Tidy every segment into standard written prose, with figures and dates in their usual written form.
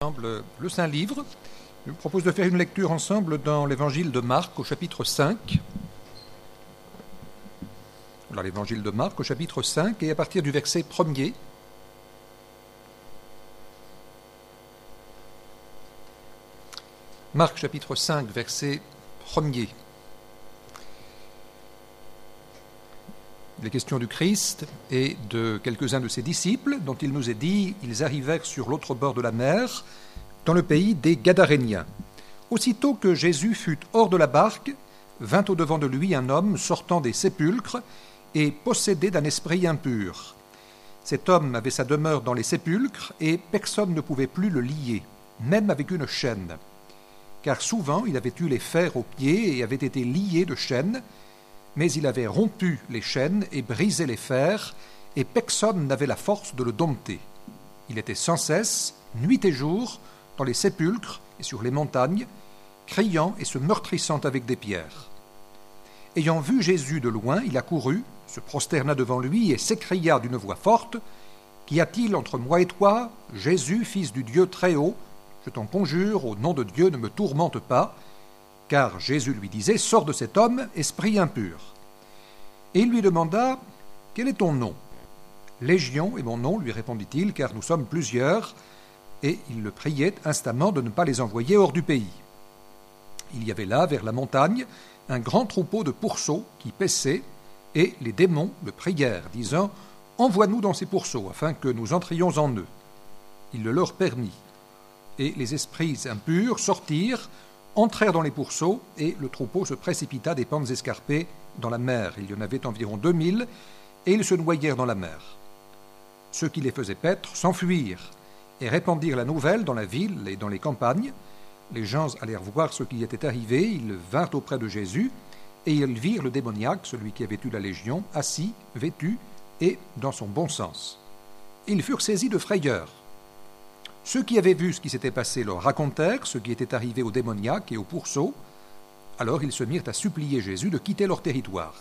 ensemble le Saint-Livre. Je vous propose de faire une lecture ensemble dans l'évangile de Marc au chapitre 5. Voilà, l'évangile de Marc au chapitre 5 et à partir du verset 1er. Marc chapitre 5, verset 1er. Les questions du Christ et de quelques-uns de ses disciples, dont il nous est dit, ils arrivèrent sur l'autre bord de la mer, dans le pays des Gadaréniens. Aussitôt que Jésus fut hors de la barque, vint au-devant de lui un homme sortant des sépulcres et possédé d'un esprit impur. Cet homme avait sa demeure dans les sépulcres et personne ne pouvait plus le lier, même avec une chaîne. Car souvent il avait eu les fers aux pieds et avait été lié de chaînes, mais il avait rompu les chaînes et brisé les fers, et personne n'avait la force de le dompter. Il était sans cesse, nuit et jour, dans les sépulcres et sur les montagnes, criant et se meurtrissant avec des pierres. Ayant vu Jésus de loin, il accourut, se prosterna devant lui et s'écria d'une voix forte, « Qu'y a-t-il entre moi et toi, Jésus, fils du Dieu très haut ? Je t'en conjure, au nom de Dieu, ne me tourmente pas. » Car Jésus lui disait, « Sors de cet homme, esprit impur. » Et il lui demanda, « Quel est ton nom ?»« Légion est mon nom, lui répondit-il, car nous sommes plusieurs. » Et il le priait instamment de ne pas les envoyer hors du pays. Il y avait là, vers la montagne, un grand troupeau de pourceaux qui paissaient, et les démons le prièrent, disant, « Envoie-nous dans ces pourceaux, afin que nous entrions en eux. » Il le leur permit. Et les esprits impurs sortirent, entrèrent dans les pourceaux, et le troupeau se précipita des pentes escarpées dans la mer. Il y en avait environ 2000, et ils se noyèrent dans la mer. Ceux qui les faisaient paître s'enfuirent, et répandirent la nouvelle dans la ville et dans les campagnes. Les gens allèrent voir ce qui était arrivé, ils vinrent auprès de Jésus, et ils virent le démoniaque, celui qui avait eu la légion, assis, vêtu, et dans son bon sens. Ils furent saisis de frayeur. Ceux qui avaient vu ce qui s'était passé leur racontèrent ce qui était arrivé au démoniaque et au pourceau. Alors ils se mirent à supplier Jésus de quitter leur territoire.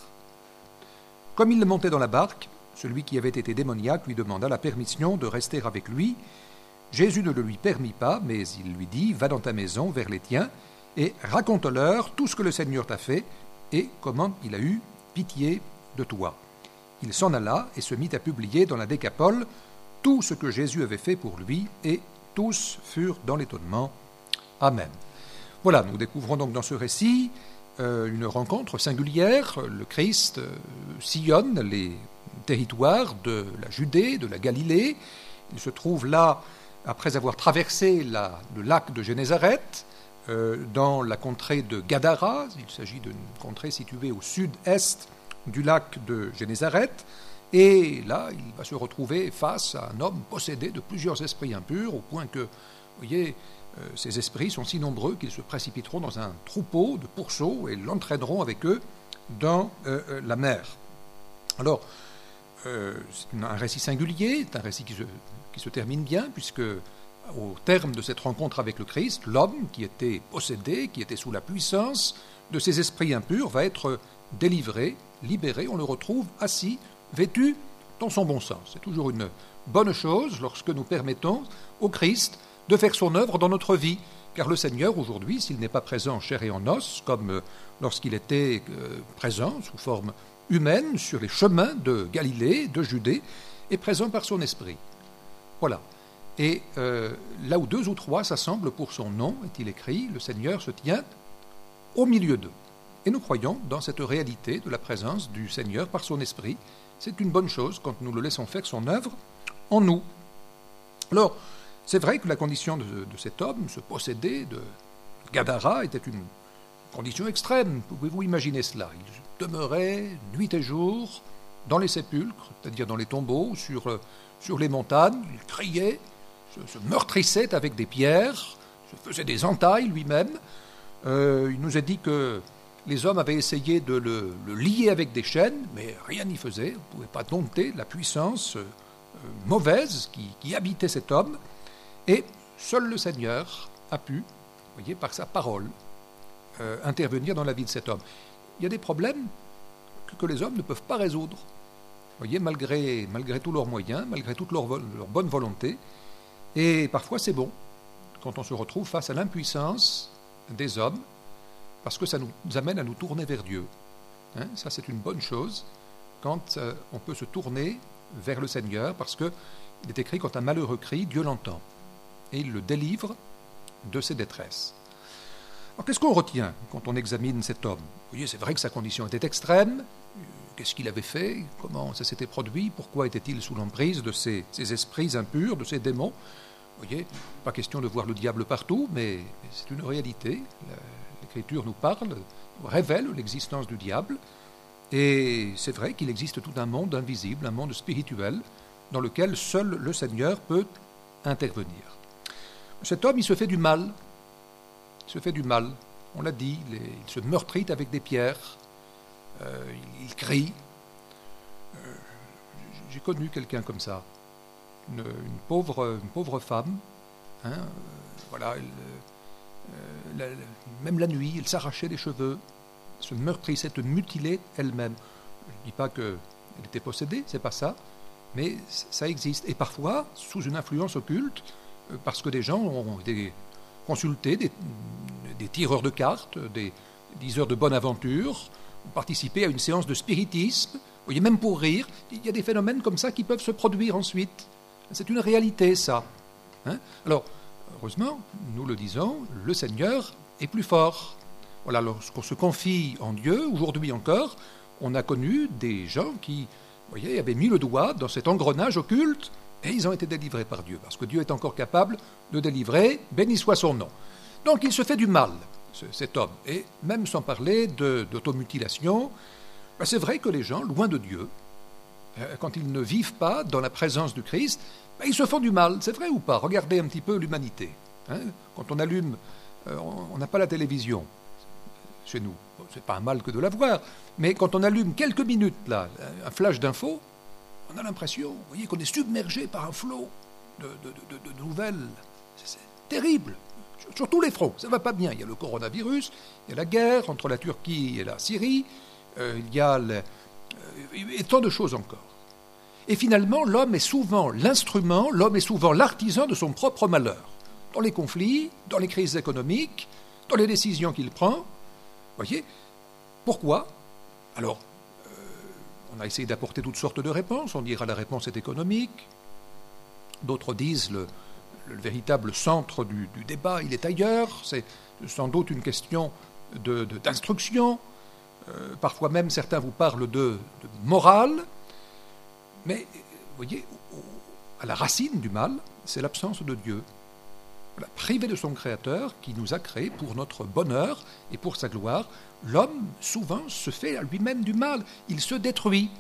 Comme il montait dans la barque, celui qui avait été démoniaque lui demanda la permission de rester avec lui. Jésus ne le lui permit pas, mais il lui dit, « Va dans ta maison, vers les tiens, et raconte-leur tout ce que le Seigneur t'a fait, et comment il a eu pitié de toi. » Il s'en alla et se mit à publier dans la Décapole tout ce que Jésus avait fait pour lui, et tous furent dans l'étonnement. Amen. Voilà, nous découvrons donc dans ce récit une rencontre singulière. Le Christ sillonne les territoires de la Judée, de la Galilée. Il se trouve là, après avoir traversé le lac de Génézareth, dans la contrée de Gadara. Il s'agit d'une contrée située au sud-est du lac de Génézareth. Et là, il va se retrouver face à un homme possédé de plusieurs esprits impurs, au point que, vous voyez, ces esprits sont si nombreux qu'ils se précipiteront dans un troupeau de pourceaux et l'entraîneront avec eux dans la mer. Alors, c'est un récit singulier, c'est un récit qui se termine bien, puisque au terme de cette rencontre avec le Christ, l'homme qui était possédé, qui était sous la puissance de ces esprits impurs, va être délivré, libéré. On le retrouve assis, vêtu dans son bon sens. C'est toujours une bonne chose lorsque nous permettons au Christ de faire son œuvre dans notre vie. Car le Seigneur, aujourd'hui, s'il n'est pas présent en chair et en os, comme lorsqu'il était présent sous forme humaine sur les chemins de Galilée, de Judée, est présent par son esprit. Voilà. Et là où 2 ou 3 s'assemblent pour son nom, est-il écrit, le Seigneur se tient au milieu d'eux. Et nous croyons dans cette réalité de la présence du Seigneur par son esprit. C'est une bonne chose quand nous le laissons faire son œuvre en nous. Alors, c'est vrai que la condition de cet homme, ce possédé de Gadara, était une condition extrême. Pouvez-vous imaginer cela? Il demeurait nuit et jour dans les sépulcres, c'est-à-dire dans les tombeaux, sur les montagnes. Il criait, se meurtrissait avec des pierres, se faisait des entailles lui-même. Il nous a dit que les hommes avaient essayé de le lier avec des chaînes, mais rien n'y faisait. On ne pouvait pas dompter la puissance mauvaise qui habitait cet homme. Et seul le Seigneur a pu, vous voyez, par sa parole, intervenir dans la vie de cet homme. Il y a des problèmes que les hommes ne peuvent pas résoudre. Vous voyez, malgré tous leurs moyens, malgré toute leur bonne volonté. Et parfois c'est bon quand on se retrouve face à l'impuissance des hommes, parce que ça nous amène à nous tourner vers Dieu. Ça, c'est une bonne chose quand on peut se tourner vers le Seigneur, parce qu'il est écrit, quand un malheureux crie, Dieu l'entend, et il le délivre de ses détresses. Alors, qu'est-ce qu'on retient quand on examine cet homme? Vous voyez, c'est vrai que sa condition était extrême. Qu'est-ce qu'il avait fait? Comment ça s'était produit? Pourquoi était-il sous l'emprise de ces esprits impurs, de ces démons? Vous voyez, pas question de voir le diable partout, mais c'est une réalité. L'Écriture nous parle, révèle l'existence du diable. Et c'est vrai qu'il existe tout un monde invisible, un monde spirituel, dans lequel seul le Seigneur peut intervenir. Cet homme, il se fait du mal. Il se fait du mal. On l'a dit, il se meurtrit avec des pierres. Il crie. J'ai connu quelqu'un comme ça. Une pauvre femme. Voilà, même la nuit, elle s'arrachait les cheveux, se meurtrissait, se mutilait elle-même. Je ne dis pas qu'elle était possédée, c'est pas ça, mais ça existe. Et parfois, sous une influence occulte, parce que des gens ont été consultés, des tireurs de cartes, des diseurs de bonne aventure, ont participé à une séance de spiritisme. Vous voyez, même pour rire, il y a des phénomènes comme ça qui peuvent se produire ensuite. C'est une réalité, ça. Alors, heureusement, nous le disons, le Seigneur est plus fort. Voilà, lorsqu'on se confie en Dieu, aujourd'hui encore, on a connu des gens qui, vous voyez, avaient mis le doigt dans cet engrenage occulte et ils ont été délivrés par Dieu, parce que Dieu est encore capable de délivrer, béni soit son nom. Donc il se fait du mal, cet homme, et même sans parler d'automutilation, c'est vrai que les gens, loin de Dieu, quand ils ne vivent pas dans la présence du Christ, ils se font du mal, c'est vrai ou pas? Regardez un petit peu l'humanité. Quand on allume, on n'a pas la télévision chez nous, c'est pas un mal que de la voir, mais quand on allume quelques minutes, là, un flash d'infos, on a l'impression, vous voyez, qu'on est submergé par un flot de nouvelles. C'est terrible, sur tous les fronts, ça ne va pas bien. Il y a le coronavirus, il y a la guerre entre la Turquie et la Syrie, il y a et tant de choses encore. Et finalement, l'homme est souvent l'instrument, l'homme est souvent l'artisan de son propre malheur. Dans les conflits, dans les crises économiques, dans les décisions qu'il prend. Voyez, pourquoi? Alors, on a essayé d'apporter toutes sortes de réponses. On dira la réponse est économique. D'autres disent le véritable centre du débat, il est ailleurs. C'est sans doute une question d'instruction. Parfois même, certains vous parlent de morale. Mais, vous voyez, à la racine du mal, c'est l'absence de Dieu. Voilà, privé de son Créateur qui nous a créés pour notre bonheur et pour sa gloire, l'homme souvent se fait à lui-même du mal. Il se détruit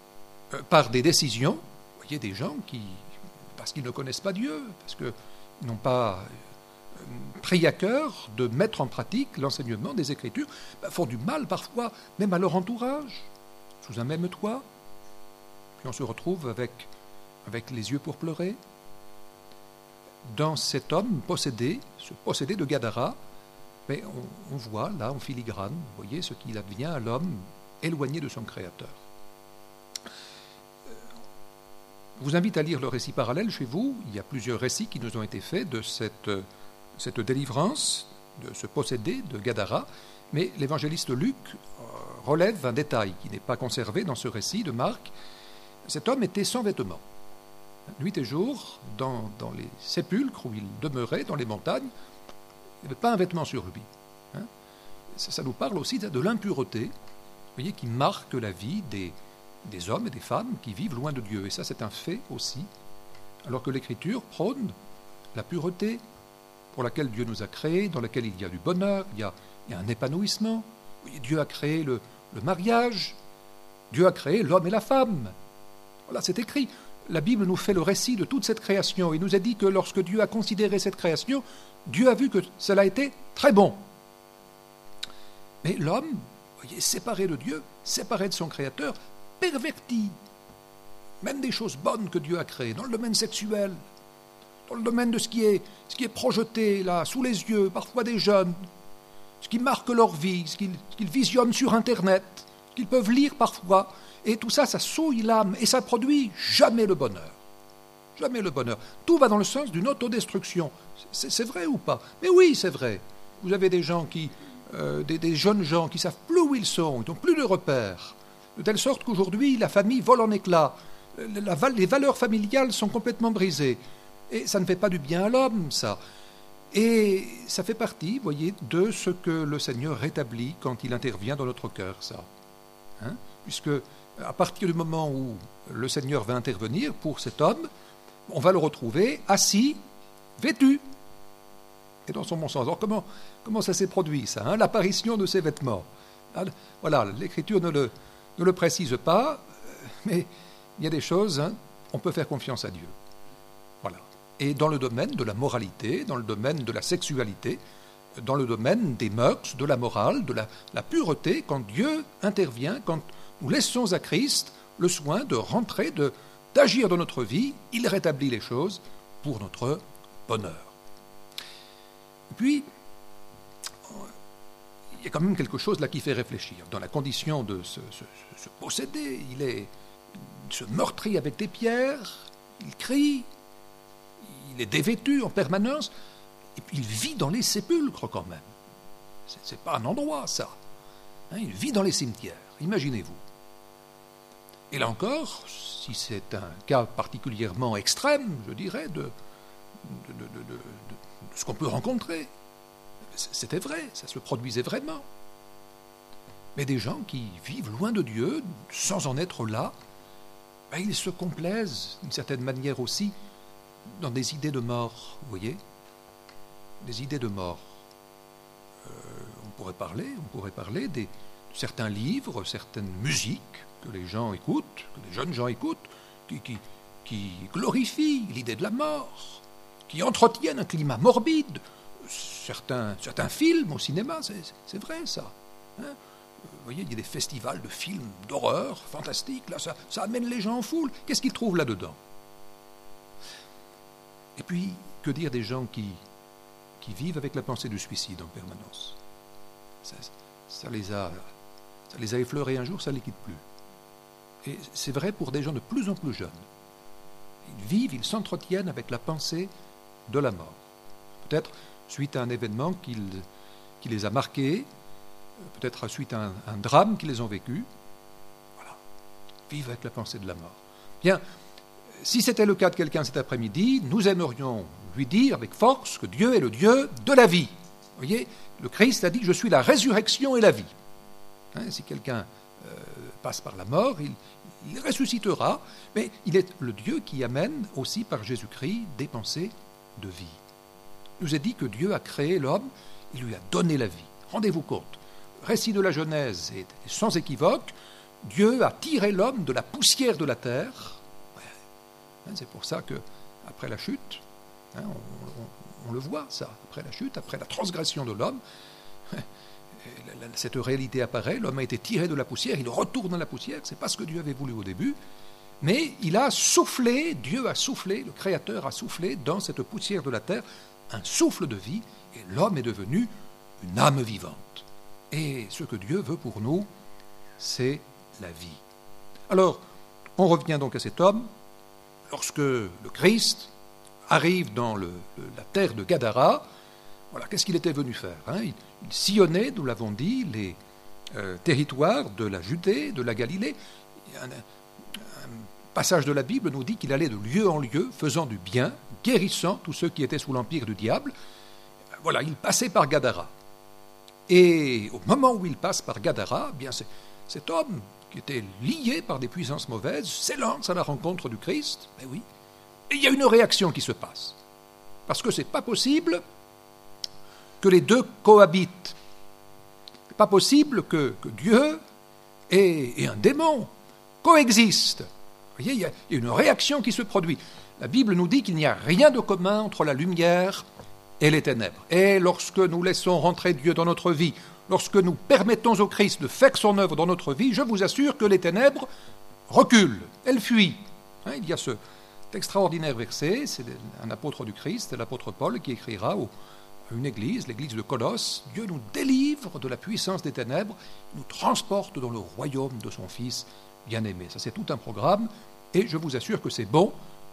par des décisions. Vous voyez, des gens qui, parce qu'ils ne connaissent pas Dieu, parce qu'ils n'ont pas pris à cœur de mettre en pratique l'enseignement des Écritures, font du mal parfois, même à leur entourage, sous un même toit. Puis on se retrouve avec les yeux pour pleurer. Dans cet homme possédé, ce possédé de Gadara, mais on voit là en filigrane, vous voyez, ce qu'il advient à l'homme éloigné de son Créateur. Je vous invite à lire le récit parallèle chez vous. Il y a plusieurs récits qui nous ont été faits de cette délivrance, de ce possédé de Gadara, mais l'évangéliste Luc relève un détail qui n'est pas conservé dans ce récit de Marc. Cet homme était sans vêtements. Nuit et jour, dans les sépulcres où il demeurait, dans les montagnes, il n'y avait pas un vêtement sur lui. Ça nous parle aussi de l'impureté, vous voyez, qui marque la vie des hommes et des femmes qui vivent loin de Dieu. Et ça, c'est un fait aussi, alors que l'Écriture prône la pureté pour laquelle Dieu nous a créés, dans laquelle il y a du bonheur, il y a un épanouissement. Vous voyez, Dieu a créé le mariage, Dieu a créé l'homme et la femme. Voilà, c'est écrit. La Bible nous fait le récit de toute cette création. Il nous a dit que lorsque Dieu a considéré cette création, Dieu a vu que cela était très bon. Mais l'homme, vous voyez, séparé de Dieu, séparé de son Créateur, perverti même des choses bonnes que Dieu a créées, dans le domaine sexuel, dans le domaine de ce qui est projeté là, sous les yeux, parfois des jeunes, ce qui marque leur vie, ce qu'ils visionnent sur Internet, ce qu'ils peuvent lire parfois. Et tout ça, ça souille l'âme et ça produit jamais le bonheur. jamais le bonheur. Tout va dans le sens d'une autodestruction. C'est vrai ou pas? Mais oui, c'est vrai. Vous avez des gens des jeunes gens qui savent plus où ils sont, ils n'ont plus de repères, de telle sorte qu'aujourd'hui la famille vole en éclats, les valeurs familiales sont complètement brisées, et ça ne fait pas du bien à l'homme, ça. Et ça fait partie, vous voyez, de ce que le Seigneur rétablit quand il intervient dans notre cœur, ça. Puisque à partir du moment où le Seigneur va intervenir pour cet homme, on va le retrouver assis, vêtu, et dans son bon sens. Alors comment ça s'est produit, ça, l'apparition de ses vêtements? Voilà, l'Écriture ne le précise pas, mais il y a des choses, on peut faire confiance à Dieu. Voilà. Et dans le domaine de la moralité, dans le domaine de la sexualité, dans le domaine des mœurs, de la morale, de la pureté, quand Dieu intervient, quand nous laissons à Christ le soin de rentrer, d'agir dans notre vie, il rétablit les choses pour notre bonheur. Et puis, il y a quand même quelque chose là qui fait réfléchir. Dans la condition de se posséder, il se meurtrit avec des pierres, il crie, il est dévêtu en permanence, et puis il vit dans les sépulcres quand même. C'est pas un endroit, ça. Il vit dans les cimetières, imaginez-vous. Et là encore, si c'est un cas particulièrement extrême, je dirais, de ce qu'on peut rencontrer, c'était vrai, ça se produisait vraiment. Mais des gens qui vivent loin de Dieu, sans en être là, ils se complaisent, d'une certaine manière aussi, dans des idées de mort, vous voyez, des idées de mort. On pourrait parler de certains livres, certaines musiques que les gens écoutent, que les jeunes gens écoutent, qui glorifient l'idée de la mort, qui entretiennent un climat morbide. Certains films au cinéma, c'est vrai ça. Vous voyez, il y a des festivals de films d'horreur fantastiques, là, ça amène les gens en foule. Qu'est-ce qu'ils trouvent là-dedans? Et puis, que dire des gens qui vivent avec la pensée du suicide en permanence? Ça les a effleurés un jour, ça ne les quitte plus. Et c'est vrai pour des gens de plus en plus jeunes. Ils vivent, ils s'entretiennent avec la pensée de la mort. Peut-être suite à un événement qui les a marqués, peut-être suite à un drame qu'ils les ont vécu. Voilà. Ils vivent avec la pensée de la mort. Bien, si c'était le cas de quelqu'un cet après-midi, nous aimerions lui dire avec force que Dieu est le Dieu de la vie. Vous voyez, le Christ a dit « Je suis la résurrection et la vie ». Si quelqu'un passe par la mort, il ressuscitera, mais il est le Dieu qui amène aussi par Jésus-Christ des pensées de vie. Il nous est dit que Dieu a créé l'homme, il lui a donné la vie. Rendez-vous compte, récit de la Genèse est sans équivoque, Dieu a tiré l'homme de la poussière de la terre. C'est pour ça qu'après la chute, on le voit ça, après la chute, après la transgression de l'homme, cette réalité apparaît, l'homme a été tiré de la poussière, il retourne dans la poussière, c'est pas ce que Dieu avait voulu au début, mais il a soufflé, Dieu a soufflé, le Créateur a soufflé dans cette poussière de la terre un souffle de vie, et l'homme est devenu une âme vivante. Et ce que Dieu veut pour nous, c'est la vie. Alors, on revient donc à cet homme, lorsque le Christ arrive dans la terre de Gadara. Voilà, qu'est-ce qu'il était venu faire? Il sillonnait, nous l'avons dit, les territoires de la Judée, de la Galilée. Un passage de la Bible nous dit qu'il allait de lieu en lieu, faisant du bien, guérissant tous ceux qui étaient sous l'empire du diable. Voilà, il passait par Gadara. Et au moment où il passe par Gadara, bien cet homme qui était lié par des puissances mauvaises s'élance à la rencontre du Christ. Mais oui. Et il y a une réaction qui se passe. Parce que ce n'est pas possible que les deux cohabitent. Ce n'est pas possible que Dieu et un démon coexistent. Vous voyez, il y a une réaction qui se produit. La Bible nous dit qu'il n'y a rien de commun entre la lumière et les ténèbres. Et lorsque nous laissons rentrer Dieu dans notre vie, lorsque nous permettons au Christ de faire son œuvre dans notre vie, je vous assure que les ténèbres reculent, elles fuient. Il y a cet extraordinaire verset, c'est un apôtre du Christ, l'apôtre Paul, qui écrira à une église, l'église de Colosse, Dieu nous délivre de la puissance des ténèbres, nous transporte dans le royaume de son Fils bien-aimé. Ça, c'est tout un programme, et je vous assure que c'est bon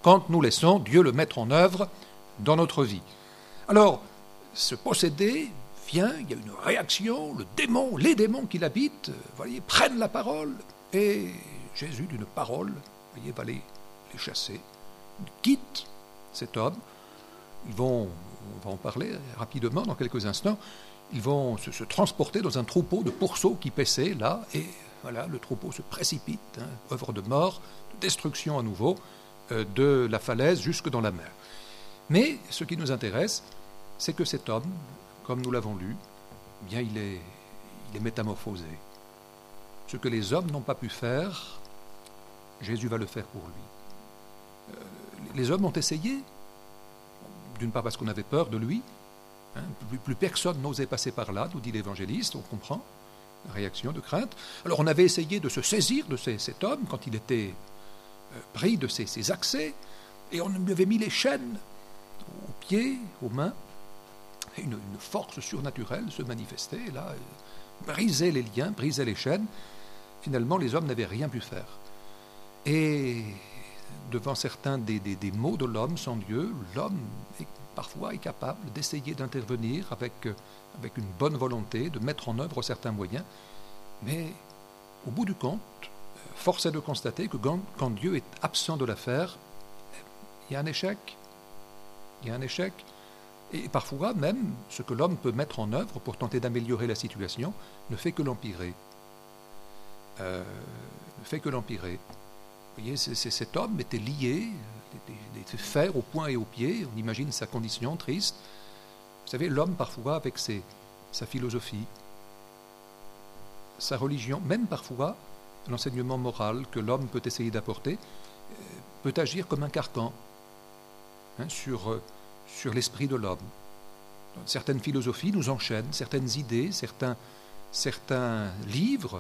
quand nous laissons Dieu le mettre en œuvre dans notre vie. Alors, ce possédé vient, il y a une réaction, les démons qui l'habitent, voyez, prennent la parole, et Jésus, d'une parole, voyez, va les chasser. Il quitte cet homme. On va en parler rapidement dans quelques instants. Ils vont se transporter dans un troupeau de pourceaux qui paissaient là, et voilà, le troupeau se précipite, œuvre de mort, de destruction à nouveau, de la falaise jusque dans la mer. Mais ce qui nous intéresse, c'est que cet homme, comme nous l'avons lu, eh bien il est métamorphosé. Ce que les hommes n'ont pas pu faire, Jésus va le faire pour lui. Les hommes ont essayé, d'une part parce qu'on avait peur de lui, plus personne n'osait passer par là, nous dit l'évangéliste, on comprend, réaction de crainte. Alors on avait essayé de se saisir de cet homme quand il était pris de ses accès, et on lui avait mis les chaînes aux pieds, aux mains, et une force surnaturelle se manifestait, là, brisait les liens, brisait les chaînes. Finalement, les hommes n'avaient rien pu faire. Et devant certains des maux de l'homme sans Dieu, l'homme parfois est capable d'essayer d'intervenir avec une bonne volonté, de mettre en œuvre certains moyens. Mais au bout du compte, force est de constater que quand Dieu est absent de l'affaire, il y a un échec. Il y a un échec. Et parfois même, ce que l'homme peut mettre en œuvre pour tenter d'améliorer la situation ne fait que l'empirer. Vous voyez, cet homme était lié, des fers au poing et aux pieds. On imagine sa condition triste. Vous savez, l'homme parfois, avec sa philosophie, sa religion, même parfois l'enseignement moral que l'homme peut essayer d'apporter, peut agir comme un carcan sur l'esprit de l'homme. Certaines philosophies nous enchaînent, certaines idées, certains livres,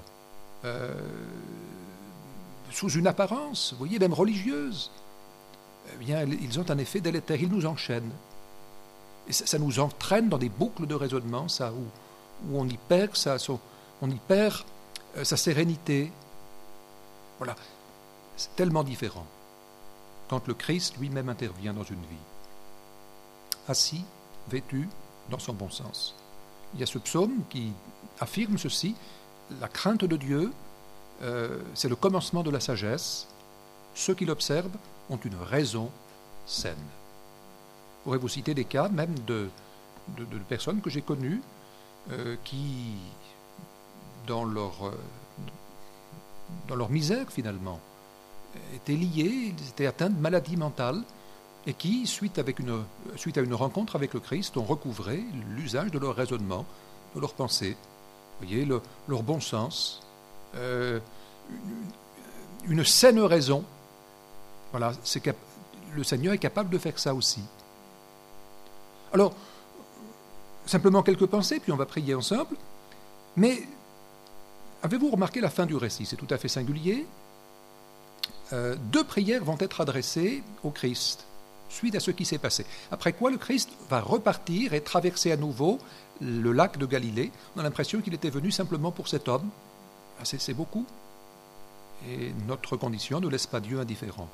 sous une apparence, vous voyez, même religieuse, eh bien, ils ont un effet délétère, ils nous enchaînent. Et ça nous entraîne dans des boucles de raisonnement, ça, où on y perd sa sérénité. Voilà, c'est tellement différent quand le Christ lui-même intervient dans une vie. Assis, vêtu, dans son bon sens. Il y a ce psaume qui affirme ceci: la crainte de Dieu, c'est le commencement de la sagesse. Ceux qui l'observent ont une raison saine. Je pourrais vous citer des cas même de personnes que j'ai connues qui, dans leur misère finalement, étaient liées, étaient atteintes de maladies mentales, et qui, suite à une rencontre avec le Christ, ont recouvré l'usage de leur raisonnement, de leur pensée, vous voyez, leur bon sens, une saine raison. Voilà, le Seigneur est capable de faire ça aussi. Alors, simplement quelques pensées, puis on va prier ensemble. Mais avez-vous remarqué la fin du récit? C'est tout à fait singulier. 2 prières vont être adressées au Christ, suite à ce qui s'est passé. Après quoi, le Christ va repartir et traverser à nouveau le lac de Galilée. On a l'impression qu'il était venu simplement pour cet homme. C'est beaucoup. Et notre condition ne laisse pas Dieu indifférent.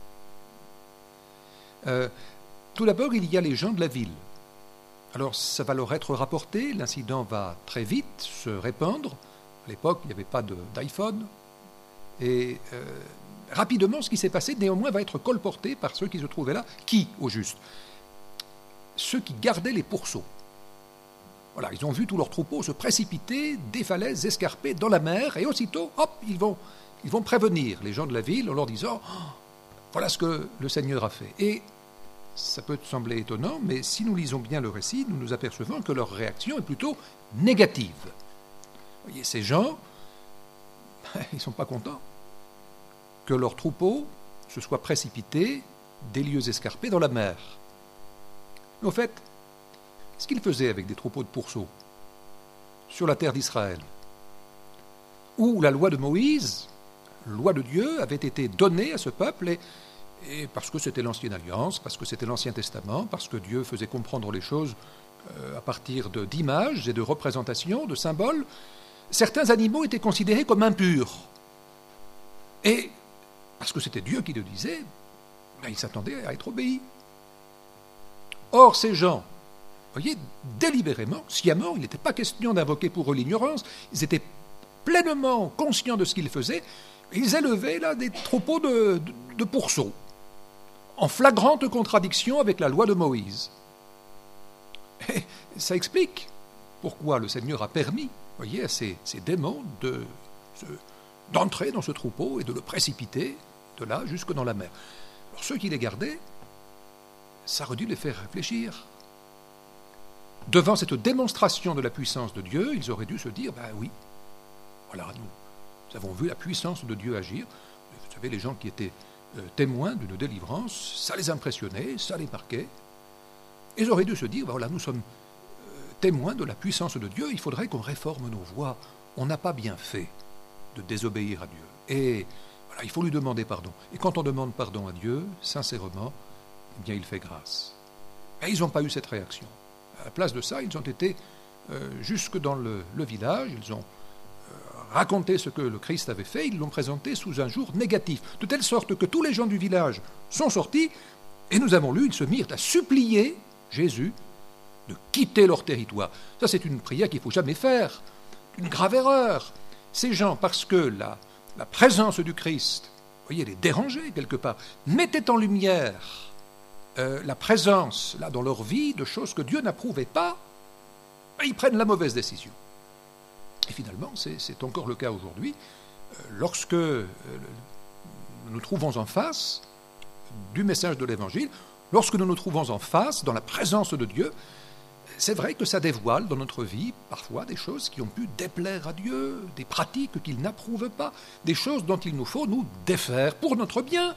Tout d'abord, il y a les gens de la ville. Alors, ça va leur être rapporté, l'incident va très vite se répandre. À l'époque, il n'y avait pas d'iPhone. Et rapidement, ce qui s'est passé, néanmoins, va être colporté par ceux qui se trouvaient là. Qui, au juste? Ceux qui gardaient les pourceaux. Voilà, ils ont vu tous leurs troupeaux se précipiter des falaises escarpées dans la mer, et aussitôt, hop, ils vont prévenir les gens de la ville en leur disant voilà ce que le Seigneur a fait. Et ça peut sembler étonnant, mais si nous lisons bien le récit, nous nous apercevons que leur réaction est plutôt négative. Vous voyez, ces gens, ils ne sont pas contents que leurs troupeaux se soient précipités des lieux escarpés dans la mer. Mais au fait, qu'est-ce qu'ils faisaient avec des troupeaux de pourceaux sur la terre d'Israël, où la loi de Moïse, loi de Dieu, avait été donnée à ce peuple, et parce que c'était l'Ancienne Alliance, parce que c'était l'Ancien Testament, parce que Dieu faisait comprendre les choses à partir d'images et de représentations, de symboles, certains animaux étaient considérés comme impurs. Et parce que c'était Dieu qui le disait, il s'attendait à être obéi. Or, ces gens, voyez, délibérément, sciemment, il n'était pas question d'invoquer pour eux l'ignorance, ils étaient pleinement conscients de ce qu'ils faisaient, et ils élevaient là des troupeaux de pourceaux, en flagrante contradiction avec la loi de Moïse. Et ça explique pourquoi le Seigneur a permis, voyez, à ces démons d'entrer dans ce troupeau et de le précipiter de là jusque dans la mer. Alors ceux qui les gardaient, ça aurait dû les faire réfléchir. Devant cette démonstration de la puissance de Dieu, ils auraient dû se dire, ben oui, voilà, nous avons vu la puissance de Dieu agir. Vous savez, les gens qui étaient témoins d'une délivrance, ça les impressionnait, ça les marquait. Ils auraient dû se dire, ben voilà, nous sommes témoins de la puissance de Dieu, il faudrait qu'on réforme nos voies. On n'a pas bien fait de désobéir à Dieu. Et voilà, il faut lui demander pardon. Et quand on demande pardon à Dieu, sincèrement, eh bien, il fait grâce. Et ils n'ont pas eu cette réaction. À la place de ça, ils ont été jusque dans le village, ils ont raconté ce que le Christ avait fait, ils l'ont présenté sous un jour négatif, de telle sorte que tous les gens du village sont sortis, et nous avons lu, ils se mirent à supplier Jésus de quitter leur territoire. Ça, c'est une prière qu'il ne faut jamais faire, une grave erreur. Ces gens, parce que la présence du Christ, vous voyez, les dérangeait quelque part, mettait en lumière la présence, là, dans leur vie, de choses que Dieu n'approuvait pas, ils prennent la mauvaise décision. Et finalement, c'est encore le cas aujourd'hui, lorsque nous nous trouvons en face du message de l'Évangile, lorsque nous nous trouvons en face, dans la présence de Dieu, c'est vrai que ça dévoile dans notre vie, parfois, des choses qui ont pu déplaire à Dieu, des pratiques qu'il n'approuve pas, des choses dont il nous faut nous défaire pour notre bien.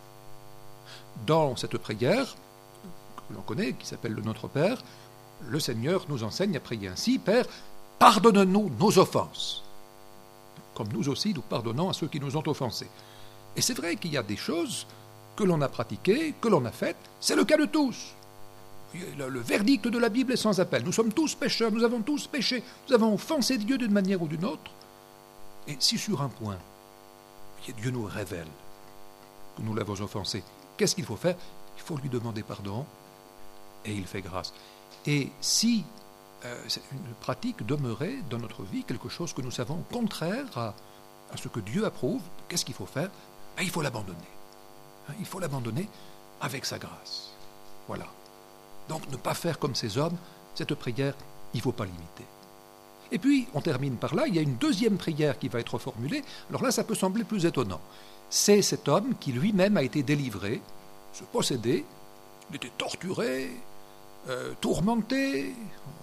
Dans cette prière que l'on connaît, qui s'appelle le Notre Père, le Seigneur nous enseigne à prier ainsi, Père, pardonne-nous nos offenses, comme nous aussi nous pardonnons à ceux qui nous ont offensés. Et c'est vrai qu'il y a des choses que l'on a pratiquées, que l'on a faites, c'est le cas de tous. Le verdict de la Bible est sans appel. Nous sommes tous pécheurs, nous avons tous péché, nous avons offensé Dieu d'une manière ou d'une autre. Et si sur un point, Dieu nous révèle que nous l'avons offensé, qu'est-ce qu'il faut faire? Il faut lui demander pardon et il fait grâce. Et si une pratique demeurait dans notre vie, quelque chose que nous savons contraire à ce que Dieu approuve, qu'est-ce qu'il faut faire? Il faut l'abandonner. Il faut l'abandonner avec sa grâce. Voilà. Donc ne pas faire comme ces hommes, cette prière, il ne faut pas l'imiter. Et puis, on termine par là, il y a une deuxième prière qui va être formulée. Alors là, ça peut sembler plus étonnant. C'est cet homme qui lui-même a été délivré, ce possédé, il était torturé, tourmenté,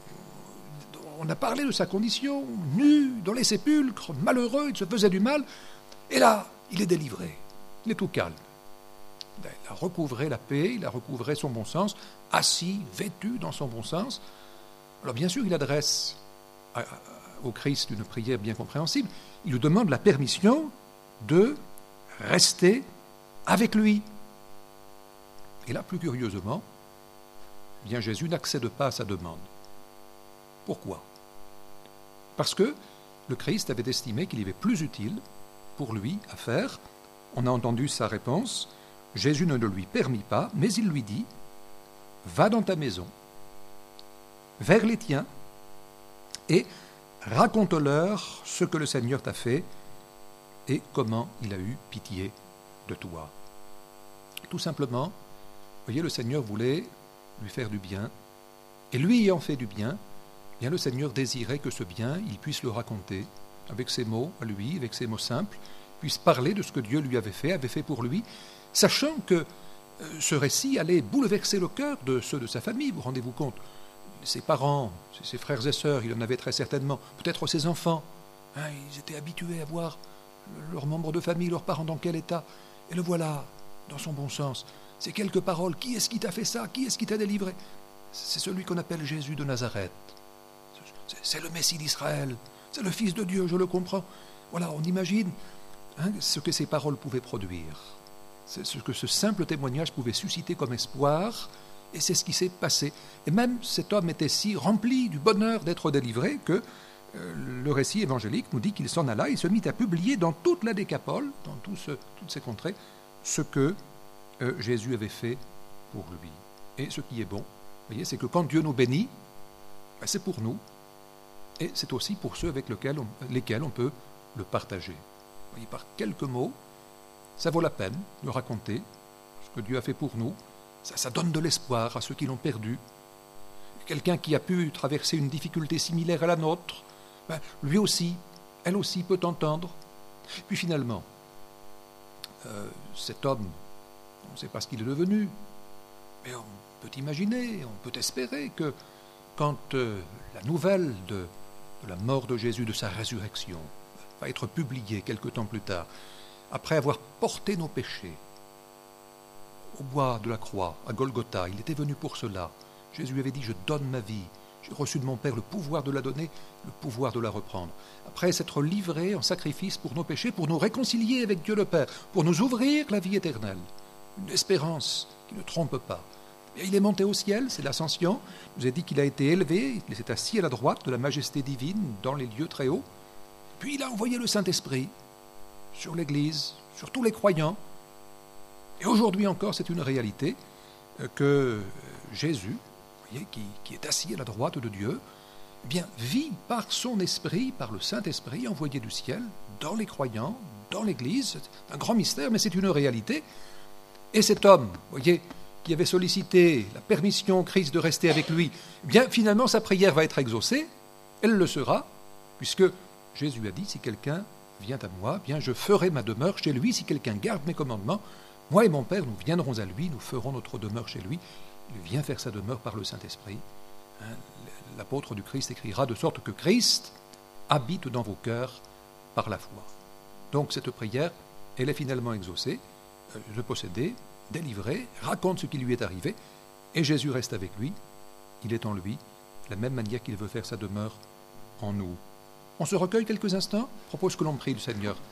on a parlé de sa condition, nu, dans les sépulcres, malheureux, il se faisait du mal, et là, il est délivré, il est tout calme. Il a recouvré la paix, il a recouvré son bon sens, assis, vêtu dans son bon sens. Alors bien sûr, il adresse au Christ une prière bien compréhensible, il lui demande la permission de rester avec lui. Et là, plus curieusement, bien Jésus n'accède pas à sa demande. Pourquoi? Parce que le Christ avait estimé qu'il y avait plus utile pour lui à faire. On a entendu sa réponse. Jésus ne le lui permit pas, mais il lui dit « Va dans ta maison, vers les tiens, et raconte-leur ce que le Seigneur t'a fait et comment il a eu pitié de toi. » Tout simplement, vous voyez, le Seigneur voulait lui faire du bien, et lui ayant fait du bien, bien le Seigneur désirait que ce bien, il puisse le raconter avec ses mots à lui, avec ses mots simples, puisse parler de ce que Dieu lui avait fait pour lui, sachant que ce récit allait bouleverser le cœur de ceux de sa famille, vous rendez-vous compte? Ses parents, ses frères et sœurs, il en avait très certainement, peut-être ses enfants, ils étaient habitués à voir leurs membres de famille, leurs parents dans quel état, et le voilà, dans son bon sens. Ces quelques paroles, qui est-ce qui t'a fait ça? Qui est-ce qui t'a délivré? C'est celui qu'on appelle Jésus de Nazareth. C'est le Messie d'Israël, c'est le Fils de Dieu, je le comprends. Voilà, on imagine ce que ces paroles pouvaient produire, ce que ce simple témoignage pouvait susciter comme espoir, et c'est ce qui s'est passé. Et même cet homme était si rempli du bonheur d'être délivré que le récit évangélique nous dit qu'il s'en alla, il se mit à publier dans toute la Décapole, dans toutes ces contrées, ce que Jésus avait fait pour lui. Et ce qui est bon, vous voyez, c'est que quand Dieu nous bénit, c'est pour nous, et c'est aussi pour ceux avec lesquels on peut le partager. Vous voyez, par quelques mots, ça vaut la peine de raconter ce que Dieu a fait pour nous. Ça donne de l'espoir à ceux qui l'ont perdu. Quelqu'un qui a pu traverser une difficulté similaire à la nôtre, lui aussi, elle aussi peut entendre. Puis finalement, cet homme, on ne sait pas ce qu'il est devenu, mais on peut imaginer, on peut espérer que quand la nouvelle de la mort de Jésus, de sa résurrection, va être publiée quelque temps plus tard, après avoir porté nos péchés au bois de la croix, à Golgotha, il était venu pour cela. Jésus avait dit « Je donne ma vie, j'ai reçu de mon Père le pouvoir de la donner, le pouvoir de la reprendre. » Après s'être livré en sacrifice pour nos péchés, pour nous réconcilier avec Dieu le Père, pour nous ouvrir la vie éternelle, une espérance qui ne trompe pas. Et il est monté au ciel, c'est l'ascension. Il nous a dit qu'il a été élevé, il s'est assis à la droite de la majesté divine dans les lieux très hauts. Puis il a envoyé le Saint-Esprit sur l'Église, sur tous les croyants. Et aujourd'hui encore, c'est une réalité que Jésus, vous voyez, qui est assis à la droite de Dieu, eh bien, vit par son esprit, par le Saint-Esprit envoyé du ciel, dans les croyants, dans l'Église. C'est un grand mystère, mais c'est une réalité. Et cet homme, vous voyez, qui avait sollicité la permission au Christ de rester avec lui, eh bien, finalement, sa prière va être exaucée. Elle le sera, puisque Jésus a dit, si quelqu'un vient à moi, eh bien, je ferai ma demeure chez lui. Si quelqu'un garde mes commandements, moi et mon Père, nous viendrons à lui, nous ferons notre demeure chez lui. Il vient faire sa demeure par le Saint-Esprit. L'apôtre du Christ écrira de sorte que Christ habite dans vos cœurs par la foi. Donc cette prière, elle est finalement exaucée. Le possédé, délivré, raconte ce qui lui est arrivé, et Jésus reste avec lui. Il est en lui, de la même manière qu'il veut faire sa demeure en nous. On se recueille quelques instants, propose que l'on prie le Seigneur